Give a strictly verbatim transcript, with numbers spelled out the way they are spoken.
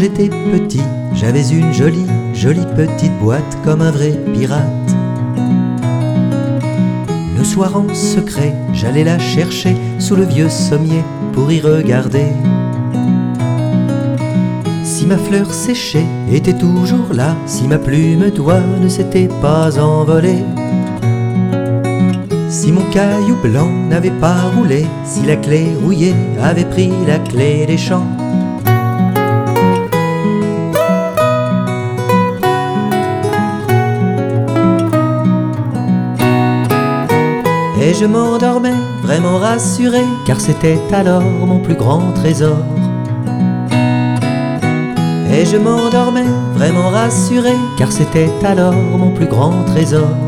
j'étais petit, j'avais une jolie, jolie petite boîte comme un vrai pirate. Le soir en secret, j'allais la chercher sous le vieux sommier pour y regarder. Si ma fleur séchée était toujours là, si ma plume d'oie ne s'était pas envolée, si mon caillou blanc n'avait pas roulé, si la clé rouillée avait pris la clé des champs. Et je m'endormais vraiment rassuré, car c'était alors mon plus grand trésor. Et je m'endormais vraiment rassuré, car c'était alors mon plus grand trésor.